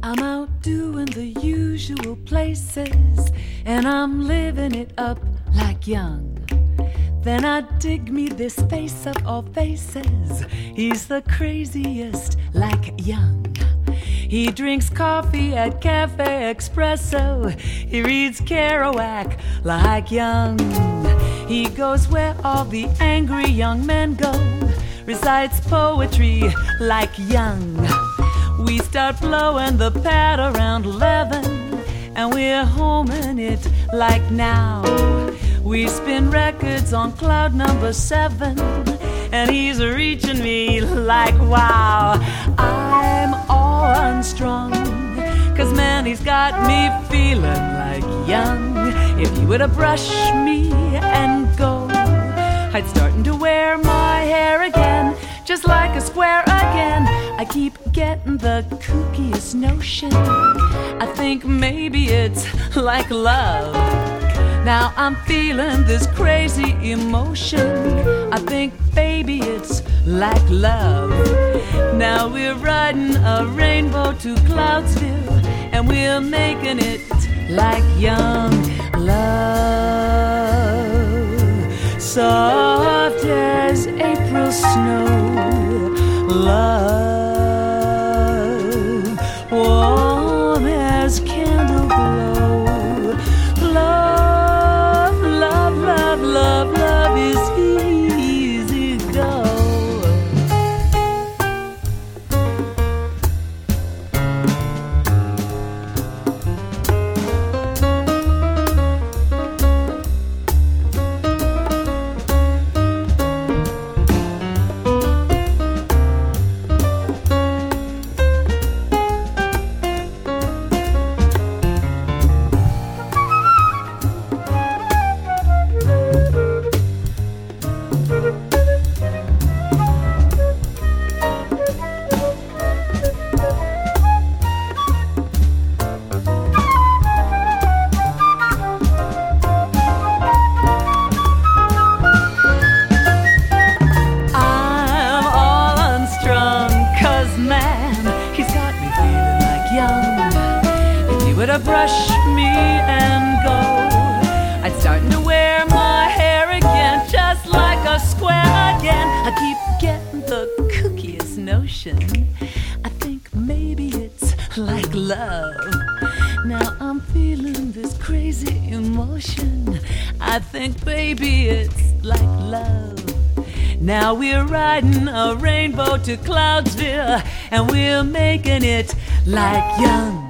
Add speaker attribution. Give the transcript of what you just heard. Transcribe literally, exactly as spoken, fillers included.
Speaker 1: I'm out doing the usual places, and I'm living it up like young. Then I dig me this face of all faces. He's the craziest like young. He drinks coffee at Cafe Espresso. He reads Kerouac like young. He goes where all the angry young men go, recites poetry like young. We start blowing the pad around eleven, and we're homing it like now. We spin records on cloud number seven, and he's reaching me like wow. I'm all unstrung, cause man, he's got me feeling like young. If he were to brush me and go, I'd starting to wear my hair again, just like a square again. I keep getting the kookiest notion. I think maybe it's like love. Now I'm feeling this crazy emotion. I think, baby, it's like love. Now we're riding a rainbow to Cloudsville, and we're making it like young love. Soft as April snow, love, warm as candle glow. Love, love, love, love, love is easy go. Would have brushed me and go, I'd start to wear my hair again, just like a square again. I keep getting the kookiest notion. I think maybe it's like love. Now I'm feeling this crazy emotion. I think, baby, it's like love. Now we're riding a rainbow to Cloudsville, and we're making it like young.